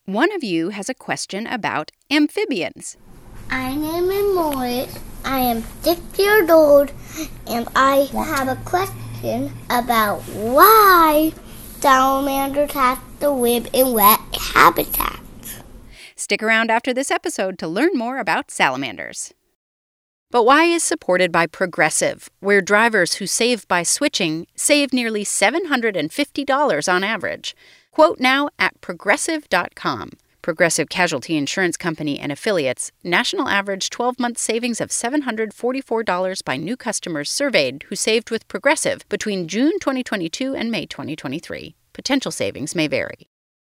One of you has a question about amphibians. My name is Morris. I am 6 years old, and I have a question about why salamanders have to live in wet habitats. Stick around after this episode to learn more about salamanders. But Why is supported by Progressive, where drivers who save by switching save nearly $750 on average. Quote now at Progressive.com. Progressive Casualty Insurance Company and Affiliates, national average 12-month savings of $744 by new customers surveyed who saved with Progressive between June 2022 and May 2023. Potential savings may vary.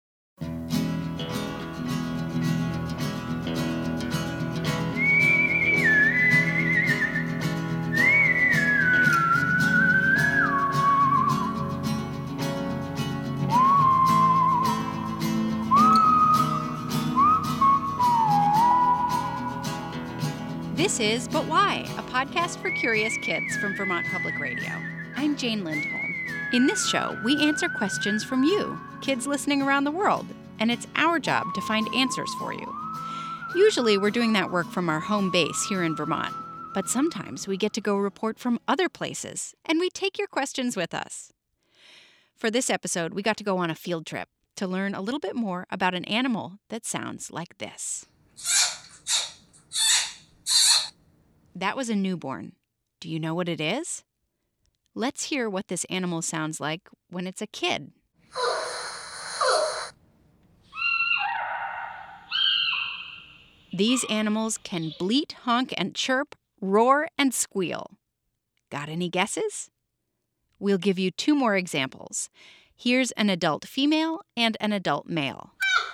This is But Why, a podcast for curious kids from Vermont Public Radio. I'm Jane Lindholm. In this show, we answer questions from you, kids listening around the world, and it's our job to find answers for you. Usually, we're doing that work from our home base here in Vermont, but sometimes we get to go report from other places, and we take your questions with us. For this episode, we got to go on a field trip to learn a little bit more about an animal that sounds like this. That was a newborn. Do you know what it is? Let's hear what this animal sounds like when it's a kid. These animals can bleat, honk, and chirp, roar, and squeal. Got any guesses? We'll give you 2 more examples. Here's an adult female and an adult male.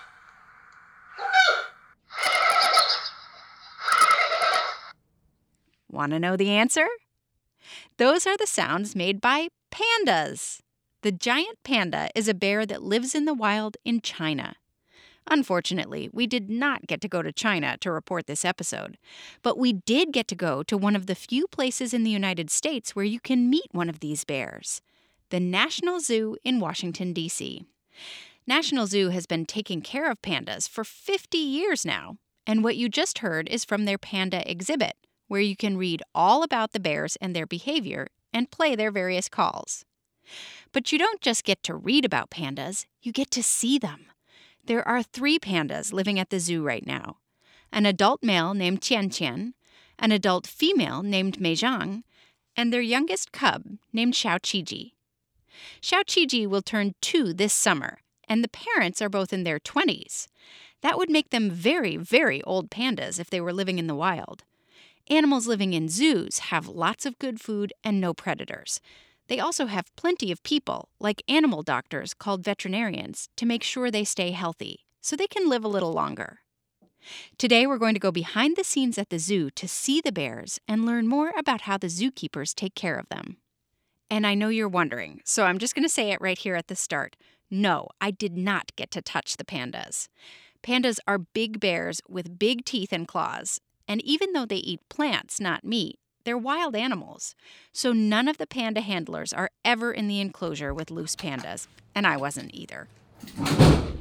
Want to know the answer? Those are the sounds made by pandas. The giant panda is a bear that lives in the wild in China. Unfortunately, we did not get to go to China to report this episode, but we did get to go to one of the few places in the United States where you can meet one of these bears, the National Zoo in Washington, D.C. National Zoo has been taking care of pandas for 50 years now, and what you just heard is from their panda exhibit, where you can read all about the bears and their behavior and play their various calls. But you don't just get to read about pandas, you get to see them. There are 3 pandas living at the zoo right now. An adult male named Qian Qian, an adult female named Mei Zhang, and their youngest cub named Xiao Qiji. Xiao Qiji will turn 2 this summer, and the parents are both in their 20s. That would make them very, very old pandas if they were living in the wild. Animals living in zoos have lots of good food and no predators. They also have plenty of people, like animal doctors called veterinarians, to make sure they stay healthy, so they can live a little longer. Today we're going to go behind the scenes at the zoo to see the bears and learn more about how the zookeepers take care of them. And I know you're wondering, so I'm just going to say it right here at the start. No, I did not get to touch the pandas. Pandas are big bears with big teeth and claws. And even though they eat plants, not meat, they're wild animals. So none of the panda handlers are ever in the enclosure with loose pandas. And I wasn't either. Come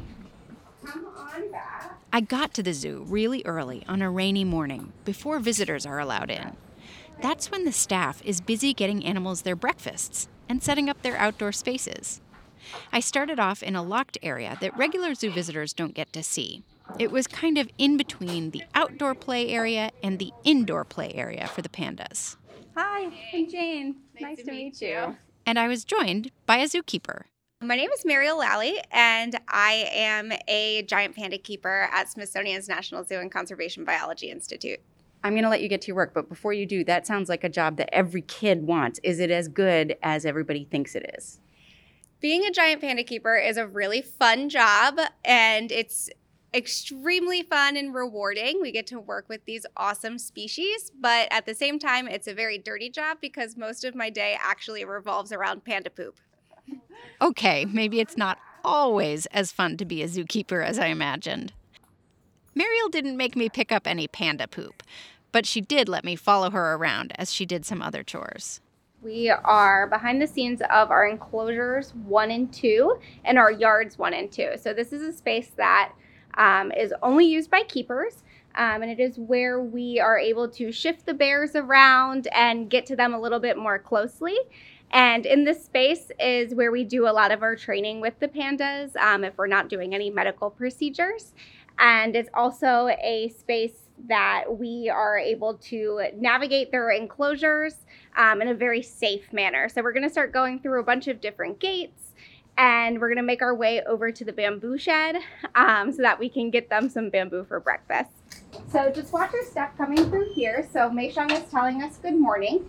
on back. I got to the zoo really early on a rainy morning, before visitors are allowed in. That's when the staff is busy getting animals their breakfasts and setting up their outdoor spaces. I started off in a locked area that regular zoo visitors don't get to see. It was kind of in between the outdoor play area and the indoor play area for the pandas. Hi, I'm Jane. Nice to meet you. And I was joined by a zookeeper. My name is Mariel Lally, and I am a giant panda keeper at Smithsonian's National Zoo and Conservation Biology Institute. I'm going to let you get to your work, but before you do, that sounds like a job that every kid wants. Is it as good as everybody thinks it is? Being a giant panda keeper is a really fun job, and it's extremely fun and rewarding. We get to work with these awesome species, but at the same time, it's a very dirty job because most of my day actually revolves around panda poop. Okay, maybe it's not always as fun to be a zookeeper as I imagined. Mariel didn't make me pick up any panda poop, but she did let me follow her around as she did some other chores. We are behind the scenes of our enclosures 1 and 2 and our yards 1 and 2. So this is a space that is only used by keepers. And it is where we are able to shift the bears around and get to them a little bit more closely. And in this space is where we do a lot of our training with the pandas if we're not doing any medical procedures. And it's also a space that we are able to navigate their enclosures in a very safe manner. So we're going to start going through a bunch of different gates, and we're going to make our way over to the bamboo shed so that we can get them some bamboo for breakfast. So just watch her step coming through here. So Mei Xiang is telling us good morning.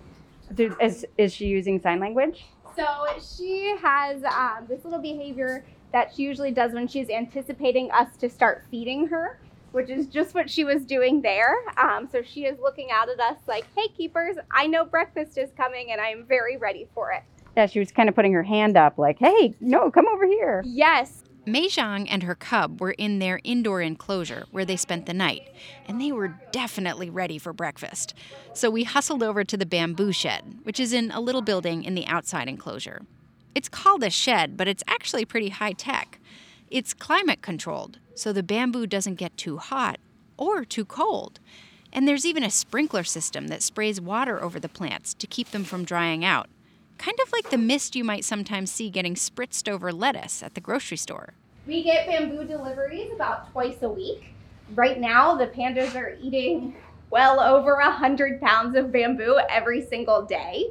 Is she using sign language? So she has this little behavior that she usually does when she's anticipating us to start feeding her, which is just what she was doing there. So she is looking out at us like, hey, keepers, I know breakfast is coming and I'm very ready for it. Yeah, she was kind of putting her hand up like, hey, no, come over here. Yes. Mei Xiang and her cub were in their indoor enclosure where they spent the night, and they were definitely ready for breakfast. So we hustled over to the bamboo shed, which is in a little building in the outside enclosure. It's called a shed, but it's actually pretty high-tech. It's climate-controlled, so the bamboo doesn't get too hot or too cold. And there's even a sprinkler system that sprays water over the plants to keep them from drying out. Kind of like the mist you might sometimes see getting spritzed over lettuce at the grocery store. We get bamboo deliveries about twice a week. Right now, the pandas are eating well over 100 pounds of bamboo every single day.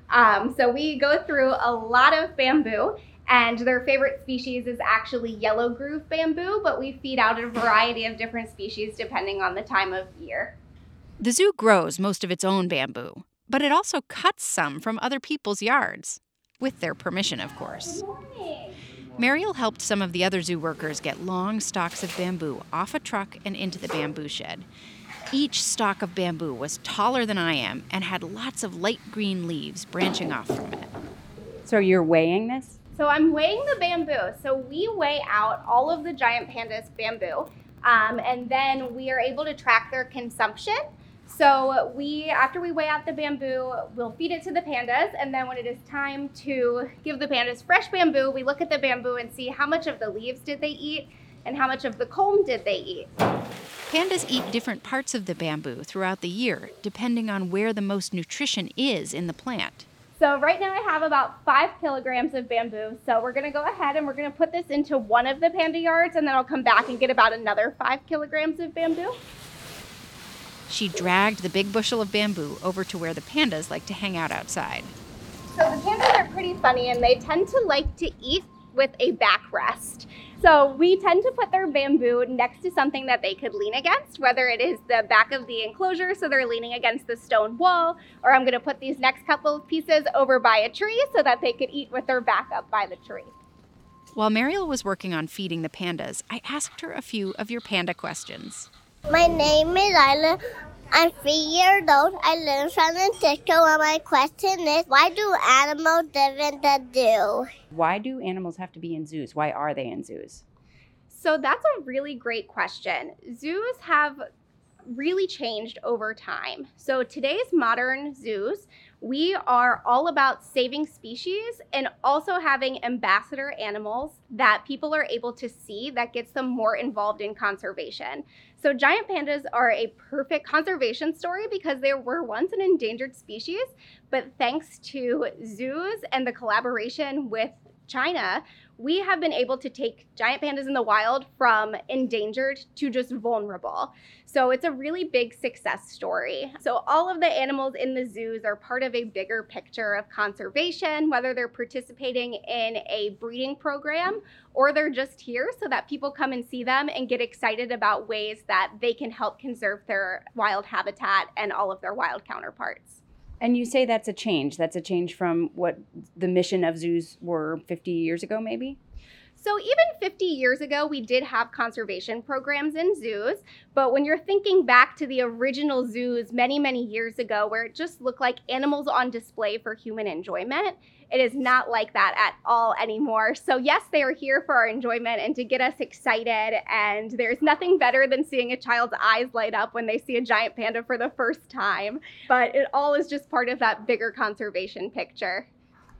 So we go through a lot of bamboo, and their favorite species is actually yellow groove bamboo, but we feed out a variety of different species depending on the time of year. The zoo grows most of its own bamboo, but it also cuts some from other people's yards, with their permission, of course. Good morning. Mariel helped some of the other zoo workers get long stalks of bamboo off a truck and into the bamboo shed. Each stalk of bamboo was taller than I am and had lots of light green leaves branching off from it. So you're weighing this? So I'm weighing the bamboo. So we weigh out all of the giant pandas' bamboo, and then we are able to track their consumption. So after we weigh out the bamboo, we'll feed it to the pandas, and then when it is time to give the pandas fresh bamboo, we look at the bamboo and see how much of the leaves did they eat and how much of the culm did they eat. Pandas eat different parts of the bamboo throughout the year, depending on where the most nutrition is in the plant. So right now I have about 5 kilograms of bamboo. So we're gonna go ahead and we're gonna put this into one of the panda yards, and then I'll come back and get about another 5 kilograms of bamboo. She dragged the big bushel of bamboo over to where the pandas like to hang out outside. So the pandas are pretty funny, and they tend to like to eat with a backrest. So we tend to put their bamboo next to something that they could lean against, whether it is the back of the enclosure, so they're leaning against the stone wall, or I'm gonna put these next couple of pieces over by a tree so that they could eat with their back up by the tree. While Mariel was working on feeding the pandas, I asked her a few of your panda questions. My name is Isla. I'm 3 years old. I live in San Francisco, and my question is, why do animals live in the zoo? Why do animals have to be in zoos? Why are they in zoos? So that's a really great question. Zoos have really changed over time. So today's modern zoos, we are all about saving species and also having ambassador animals that people are able to see that gets them more involved in conservation. So giant pandas are a perfect conservation story because they were once an endangered species, but thanks to zoos and the collaboration with China, we have been able to take giant pandas in the wild from endangered to just vulnerable. So it's a really big success story. So all of the animals in the zoos are part of a bigger picture of conservation, whether they're participating in a breeding program or they're just here so that people come and see them and get excited about ways that they can help conserve their wild habitat and all of their wild counterparts. And you say that's a change. That's a change from what the mission of zoos were 50 years ago, maybe? So even 50 years ago, we did have conservation programs in zoos, but when you're thinking back to the original zoos many, many years ago, where it just looked like animals on display for human enjoyment, it is not like that at all anymore. So yes, they are here for our enjoyment and to get us excited, and there's nothing better than seeing a child's eyes light up when they see a giant panda for the first time, but it all is just part of that bigger conservation picture.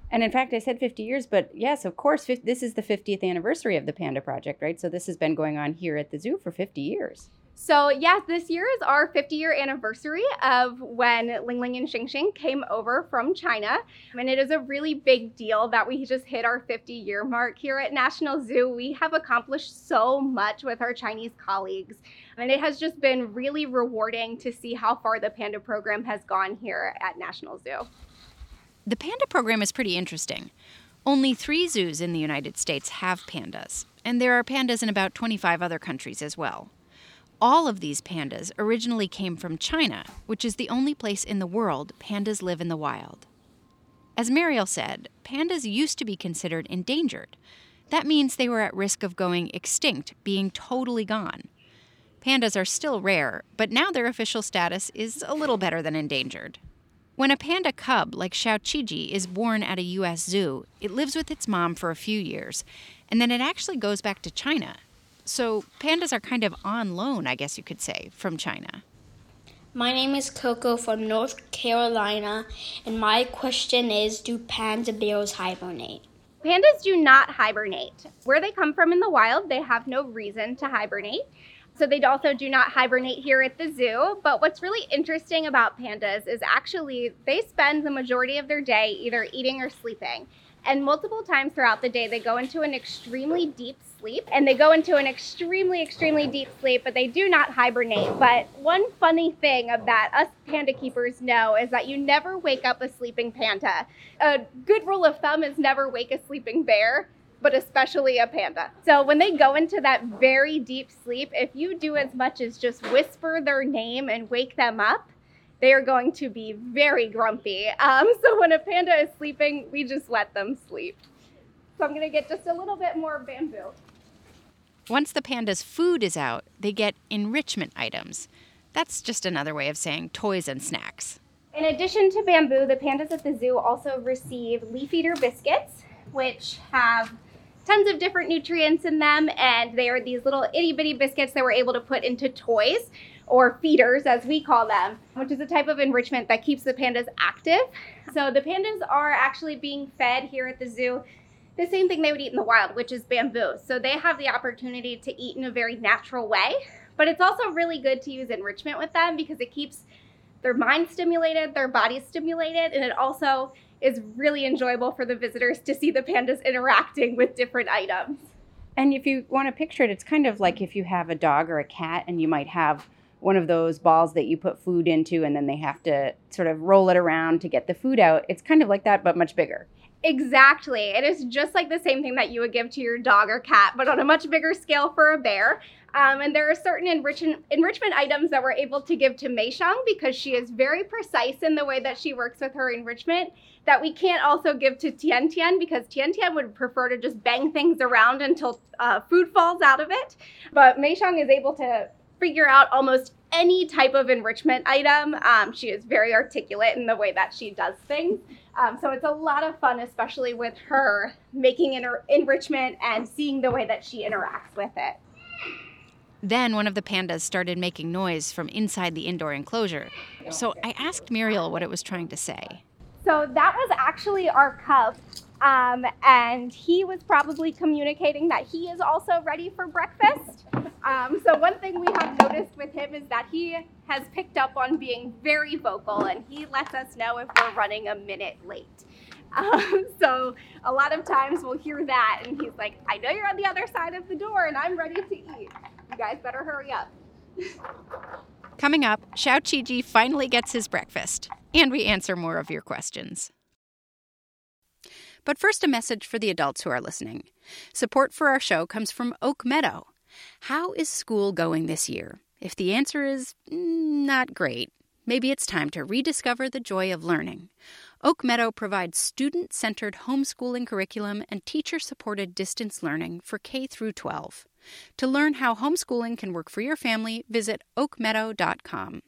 And in fact, I said 50 years, but yes, of course, this is the 50th anniversary of the Panda Project, right? So this has been going on here at the zoo for 50 years. So yes, this year is our 50-year anniversary of when Ling Ling and Xing Xing came over from China. And it is a really big deal that we just hit our 50-year mark here at National Zoo. We have accomplished so much with our Chinese colleagues. And it has just been really rewarding to see how far the Panda program has gone here at National Zoo. The panda program is pretty interesting. Only 3 zoos in the United States have pandas, and there are pandas in about 25 other countries as well. All of these pandas originally came from China, which is the only place in the world pandas live in the wild. As Mariel said, pandas used to be considered endangered. That means they were at risk of going extinct, being totally gone. Pandas are still rare, but now their official status is a little better than endangered. When a panda cub like Xiaoqiji is born at a U.S. zoo, it lives with its mom for a few years, and then it actually goes back to China. So pandas are kind of on loan, I guess you could say, from China. My name is Coco from North Carolina, and my question is, do panda bears hibernate? Pandas do not hibernate. Where they come from in the wild, they have no reason to hibernate. So they also do not hibernate here at the zoo. But what's really interesting about pandas is actually they spend the majority of their day either eating or sleeping. And multiple times throughout the day, they go into an extremely deep sleep. And they go into an extremely, extremely deep sleep, but they do not hibernate. But one funny thing that us panda keepers know is that you never wake up a sleeping panda. A good rule of thumb is never wake a sleeping bear, but especially a panda. So when they go into that very deep sleep, if you do as much as just whisper their name and wake them up, they are going to be very grumpy. So when a panda is sleeping, we just let them sleep. So I'm gonna get just a little bit more bamboo. Once the panda's food is out, they get enrichment items. That's just another way of saying toys and snacks. In addition to bamboo, the pandas at the zoo also receive leaf eater biscuits, which have tons of different nutrients in them, and they are these little itty bitty biscuits that we're able to put into toys, or feeders as we call them, which is a type of enrichment that keeps the pandas active. So the pandas are actually being fed here at the zoo the same thing they would eat in the wild, which is bamboo. So they have the opportunity to eat in a very natural way, but it's also really good to use enrichment with them because it keeps their mind stimulated, their body stimulated, and it also is really enjoyable for the visitors to see the pandas interacting with different items. And if you want to picture it, it's kind of like if you have a dog or a cat and you might have one of those balls that you put food into and then they have to sort of roll it around to get the food out. It's kind of like that, but much bigger. Exactly. It is just like the same thing that you would give to your dog or cat, but on a much bigger scale for a bear. And there are certain enrichment items that we're able to give to Mei Xiang because she is very precise in the way that she works with her enrichment that we can't also give to Tian Tian because Tian Tian would prefer to just bang things around until food falls out of it. But Mei Xiang is able to figure out almost any type of enrichment item. She is very articulate in the way that she does things. So it's a lot of fun, especially with her making enrichment and seeing the way that she interacts with it. Then one of the pandas started making noise from inside the indoor enclosure. So I asked Muriel what it was trying to say. So that was actually our cub. And he was probably communicating that he is also ready for breakfast. So one thing we have noticed with him is that he has picked up on being very vocal and he lets us know if we're running a minute late. So a lot of times we'll hear that and he's like, I know you're on the other side of the door and I'm ready to eat. You guys better hurry up. Coming up, Xiaoqiji finally gets his breakfast, and we answer more of your questions. But first, a message for the adults who are listening. Support for our show comes from Oak Meadow. How is school going this year? If the answer is not great, maybe it's time to rediscover the joy of learning. Oak Meadow provides student-centered homeschooling curriculum and teacher-supported distance learning for K through 12. To learn how homeschooling can work for your family, visit oakmeadow.com.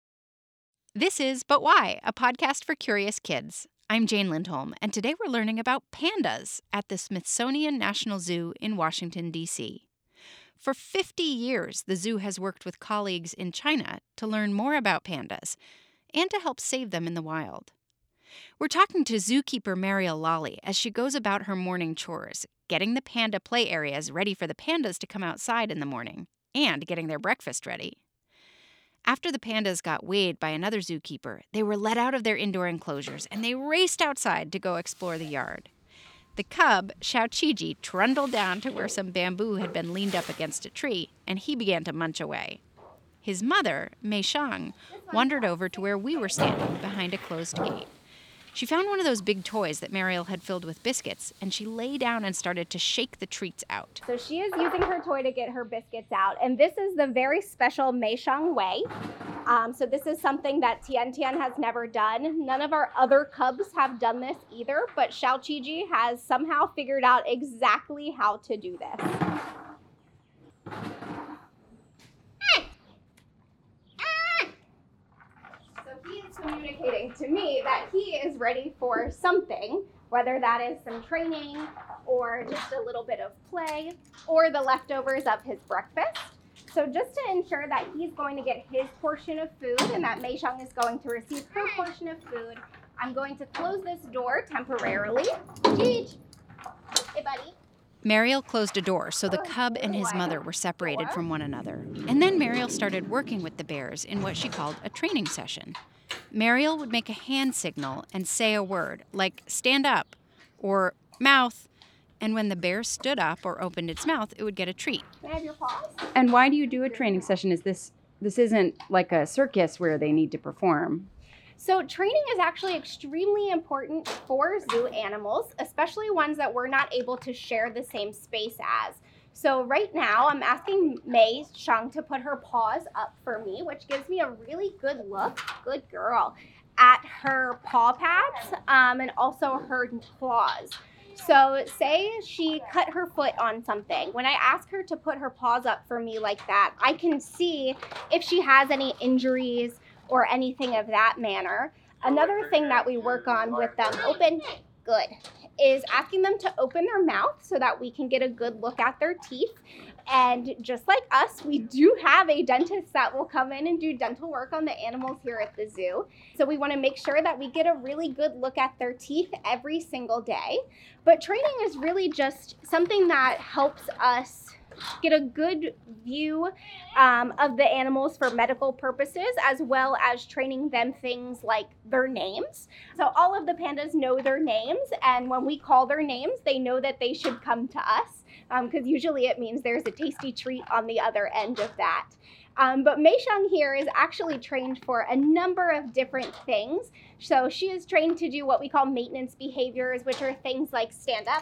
This is But Why, a podcast for curious kids. I'm Jane Lindholm, and today we're learning about pandas at the Smithsonian National Zoo in Washington, D.C. For 50 years, the zoo has worked with colleagues in China to learn more about pandas and to help save them in the wild. We're talking to zookeeper Mariel Lawley as she goes about her morning chores, getting the panda play areas ready for the pandas to come outside in the morning, and getting their breakfast ready. After the pandas got weighed by another zookeeper, they were let out of their indoor enclosures and they raced outside to go explore the yard. The cub, Xiaoqiji, trundled down to where some bamboo had been leaned up against a tree, and he began to munch away. His mother, Mei Shang, wandered over to where we were standing behind a closed gate. She found one of those big toys that Mariel had filled with biscuits, and she lay down and started to shake the treats out. So she is using her toy to get her biscuits out, and this is the very special Mei Shang way. So this is something that Tian Tian has never done. None of our other cubs have done this either, but Xiaoqiji has somehow figured out exactly how to do this. So he is communicating to me that he is ready for something, whether that is some training or just a little bit of play or the leftovers of his breakfast. So just to ensure that he's going to get his portion of food and that Mei Shang is going to receive her portion of food, I'm going to close this door temporarily. Jeej. Hey, buddy. Mariel closed a door so the cub and his mother were separated from one another. And then Mariel started working with the bears in what she called a training session. Mariel would make a hand signal and say a word, like stand up or mouth, and when the bear stood up or opened its mouth, it would get a treat. Can I have your paws? And why do you do a training session? Is this isn't like a circus where they need to perform? So training is actually extremely important for zoo animals, especially ones that we're not able to share the same space as. So right now, I'm asking Mei Shang to put her paws up for me, which gives me a really good look, good girl, at her paw pads and also her claws. So say she cut her foot on something. When I ask her to put her paws up for me like that, I can see if she has any injuries or anything of that manner. Another thing that we work on with them, is asking them to open their mouth so that we can get a good look at their teeth. And just like us, we do have a dentist that will come in and do dental work on the animals here at the zoo. So we want to make sure that we get a really good look at their teeth every single day. But training is really just something that helps us get a good view of the animals for medical purposes, as well as training them things like their names. So all of the pandas know their names, and when we call their names, they know that they should come to us, because usually it means there's a tasty treat on the other end of that. But Mei Shang here is actually trained for a number of different things. So she is trained to do what we call maintenance behaviors, which are things like stand up,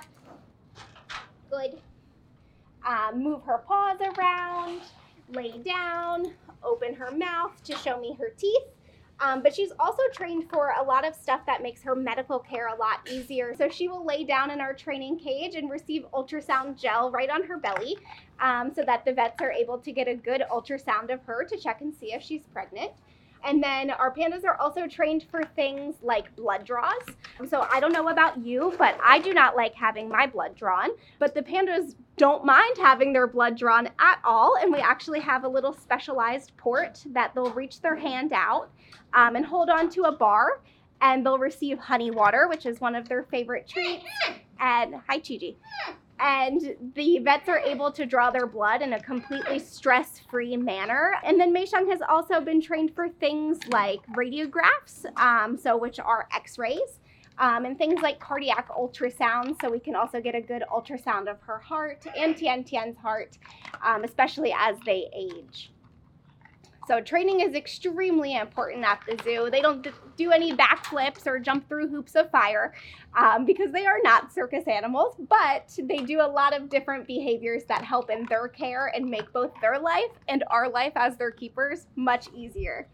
good, move her paws around, lay down, open her mouth to show me her teeth. But she's also trained for a lot of stuff that makes her medical care a lot easier. So she will lay down in our training cage and receive ultrasound gel right on her belly so that the vets are able to get a good ultrasound of her to check and see if she's pregnant. And then our pandas are also trained for things like blood draws. So I don't know about you, but I do not like having my blood drawn. But the pandas don't mind having their blood drawn at all. And we actually have a little specialized port that they'll reach their hand out and hold on to a bar. And they'll receive honey water, which is one of their favorite treats. And hi, Chi-Chi. And the vets are able to draw their blood in a completely stress-free manner. And then Mei Shang has also been trained for things like radiographs, which are x-rays, and things like cardiac ultrasounds, so we can also get a good ultrasound of her heart and Tian Tian's heart, especially as they age. So training is extremely important at the zoo. They don't do any backflips or jump through hoops of fire because they are not circus animals, but they do a lot of different behaviors that help in their care and make both their life and our life as their keepers much easier.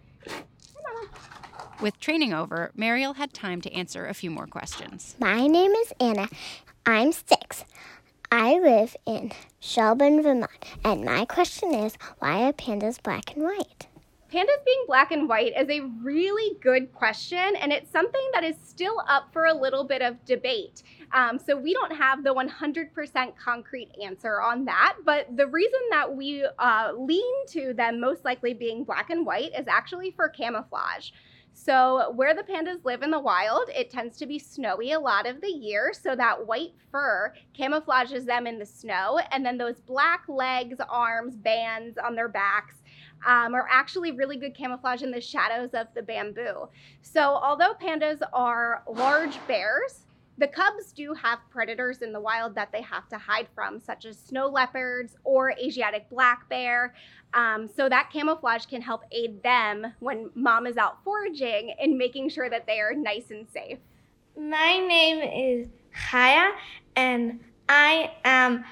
With training over, Mariel had time to answer a few more questions. My name is Anna. I'm 6. I live in Shelburne, Vermont, and my question is, why are pandas black and white? Pandas being black and white is a really good question, and it's something that is still up for a little bit of debate. So we don't have the 100% concrete answer on that, but the reason that we lean to them most likely being black and white is actually for camouflage. So where the pandas live in the wild, it tends to be snowy a lot of the year. So that white fur camouflages them in the snow. And then those black legs, arms, bands on their backs are actually really good camouflage in the shadows of the bamboo. So although pandas are large bears, the cubs do have predators in the wild that they have to hide from, such as snow leopards or Asiatic black bear. So that camouflage can help aid them when mom is out foraging in making sure that they are nice and safe. My name is Chaya, and I am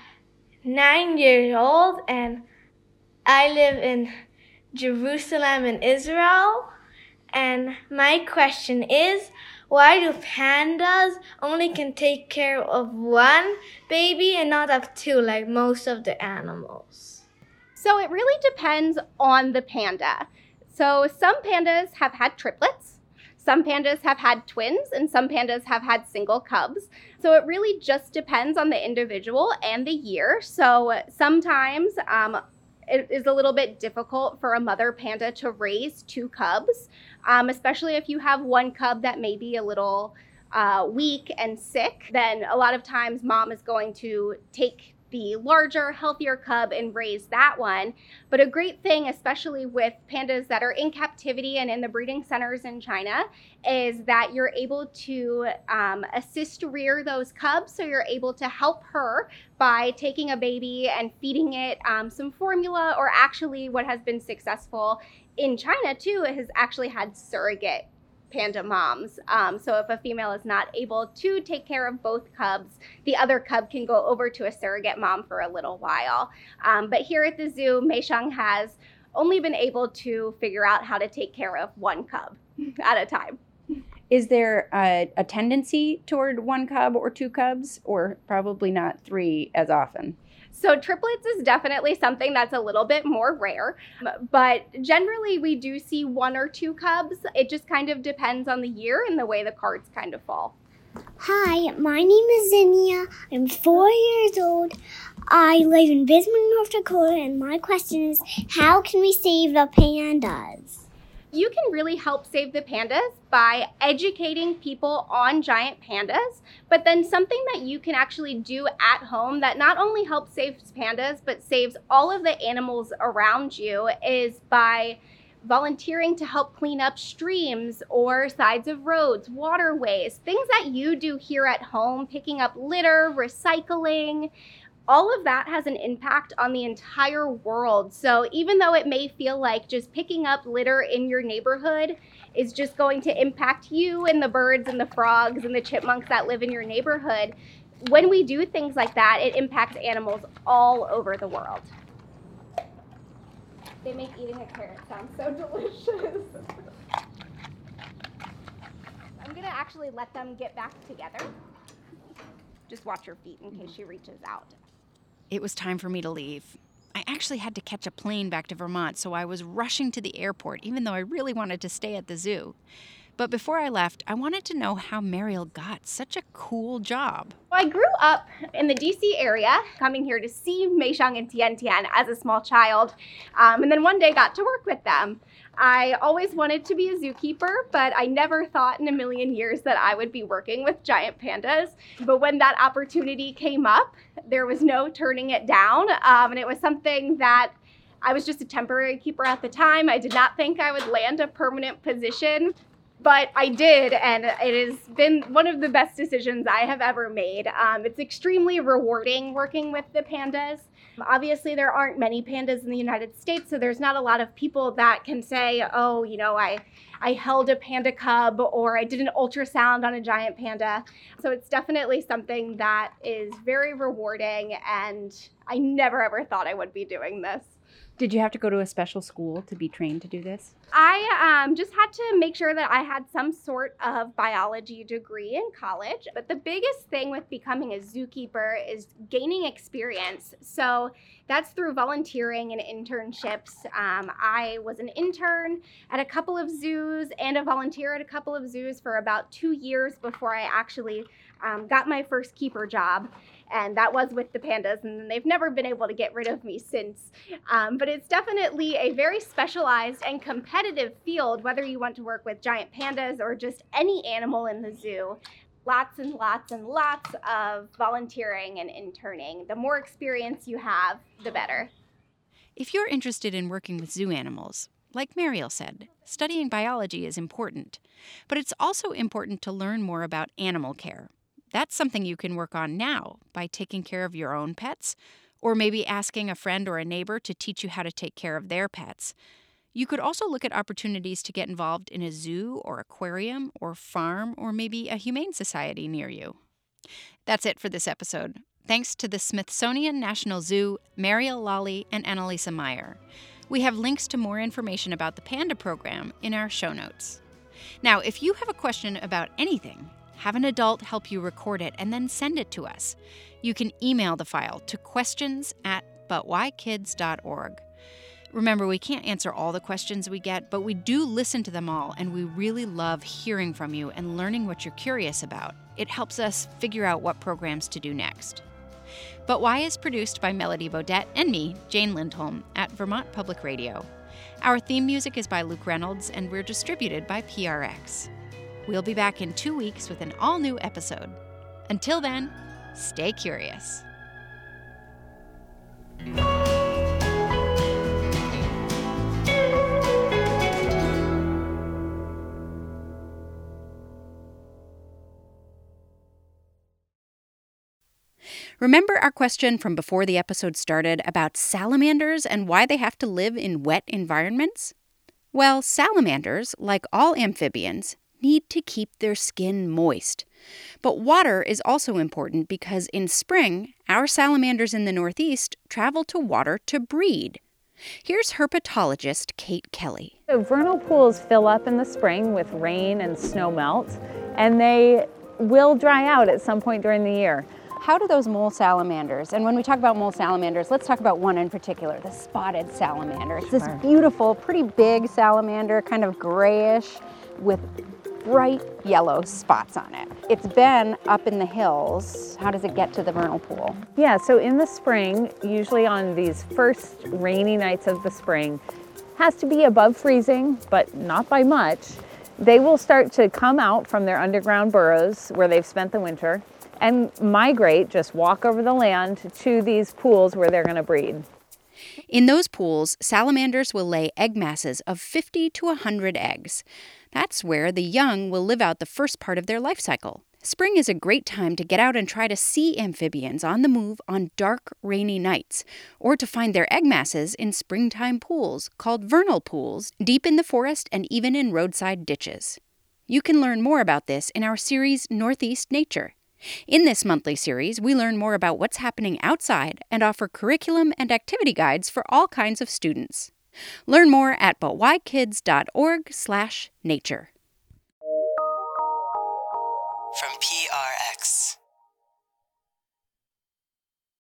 9 years old, and I live in Jerusalem in Israel. And my question is, why do pandas only can take care of one baby and not of two like most of the animals? So it really depends on the panda. So some pandas have had triplets, some pandas have had twins, and some pandas have had single cubs. So it really just depends on the individual and the year. So sometimes it is a little bit difficult for a mother panda to raise two cubs, especially if you have one cub that may be a little weak and sick. Then a lot of times mom is going to take the larger, healthier cub and raise that one. But a great thing, especially with pandas that are in captivity and in the breeding centers in China, is that you're able to assist rear those cubs. So you're able to help her by taking a baby and feeding it some formula, or actually what has been successful in China too, it has actually had surrogate panda moms. So if a female is not able to take care of both cubs, the other cub can go over to a surrogate mom for a little while. But here at the zoo, Meixiang has only been able to figure out how to take care of one cub at a time. Is there a tendency toward one cub or two cubs, or probably not three as often? So triplets is definitely something that's a little bit more rare, but generally we do see one or two cubs. It just kind of depends on the year and the way the cards kind of fall. Hi, my name is Zinnia. I'm 4 years old. I live in Bismarck, North Dakota, and my question is, how can we save the pandas? You can really help save the pandas by educating people on giant pandas, but then something that you can actually do at home that not only helps save pandas, but saves all of the animals around you is by volunteering to help clean up streams or sides of roads, waterways, things that you do here at home, picking up litter, recycling. All of that has an impact on the entire world. So even though it may feel like just picking up litter in your neighborhood is just going to impact you and the birds and the frogs and the chipmunks that live in your neighborhood, when we do things like that, it impacts animals all over the world. They make eating a carrot sound so delicious. I'm gonna actually let them get back together. Just watch her feet in case she reaches out. It was time for me to leave. I actually had to catch a plane back to Vermont, so I was rushing to the airport, even though I really wanted to stay at the zoo. But before I left, I wanted to know how Mariel got such a cool job. I grew up in the DC area, coming here to see Meixiang and Tian Tian as a small child, and then one day got to work with them. I always wanted to be a zookeeper, but I never thought in a million years that I would be working with giant pandas. But when that opportunity came up, there was no turning it down, and it was something that I was just a temporary keeper at the time. I did not think I would land a permanent position. But I did, and it has been one of the best decisions I have ever made. It's extremely rewarding working with the pandas. Obviously, there aren't many pandas in the United States, so there's not a lot of people that can say, oh, you know, I held a panda cub, or I did an ultrasound on a giant panda. So it's definitely something that is very rewarding, and I never ever thought I would be doing this. Did you have to go to a special school to be trained to do this? I just had to make sure that I had some sort of biology degree in college. But the biggest thing with becoming a zookeeper is gaining experience. So that's through volunteering and internships. I was an intern at a couple of zoos and a volunteer at a couple of zoos for about 2 years before I actually got my first keeper job, and that was with the pandas, and they've never been able to get rid of me since. But it's definitely a very specialized and competitive field, whether you want to work with giant pandas or just any animal in the zoo. Lots and lots and lots of volunteering and interning. The more experience you have, the better. If you're interested in working with zoo animals, like Mariel said, studying biology is important. But it's also important to learn more about animal care. That's something you can work on now by taking care of your own pets, or maybe asking a friend or a neighbor to teach you how to take care of their pets. You could also look at opportunities to get involved in a zoo or aquarium or farm or maybe a humane society near you. That's it for this episode. Thanks to the Smithsonian National Zoo, Mariel Lally, and Annalisa Meyer. We have links to more information about the Panda program in our show notes. Now, if you have a question about anything, have an adult help you record it and then send it to us. You can email the file to questions@butwhykids.org. Remember, we can't answer all the questions we get, but we do listen to them all, and we really love hearing from you and learning what you're curious about. It helps us figure out what programs to do next. But Why is produced by Melody Bodette and me, Jane Lindholm, at Vermont Public Radio. Our theme music is by Luke Reynolds, and we're distributed by PRX. We'll be back in 2 weeks with an all-new episode. Until then, stay curious. Remember our question from before the episode started about salamanders and why they have to live in wet environments? Well, salamanders, like all amphibians, need to keep their skin moist. But water is also important because in spring, our salamanders in the Northeast travel to water to breed. Here's herpetologist Kate Kelly. So vernal pools fill up in the spring with rain and snow melt, and they will dry out at some point during the year. How do those mole salamanders, and when we talk about mole salamanders, let's talk about one in particular, the spotted salamander. It's this beautiful, pretty big salamander, kind of grayish, with bright yellow spots on it. It's been up in the hills. How does it get to the vernal pool? Yeah, so in the spring, usually on these first rainy nights of the spring, has to be above freezing, but not by much. They will start to come out from their underground burrows where they've spent the winter and migrate, just walk over the land to these pools where they're going to breed. In those pools, salamanders will lay egg masses of 50 to 100 eggs. That's where the young will live out the first part of their life cycle. Spring is a great time to get out and try to see amphibians on the move on dark, rainy nights, or to find their egg masses in springtime pools called vernal pools, deep in the forest and even in roadside ditches. You can learn more about this in our series Northeast Nature. In this monthly series, we learn more about what's happening outside and offer curriculum and activity guides for all kinds of students. Learn more at butwhykids.org/nature. From PRX.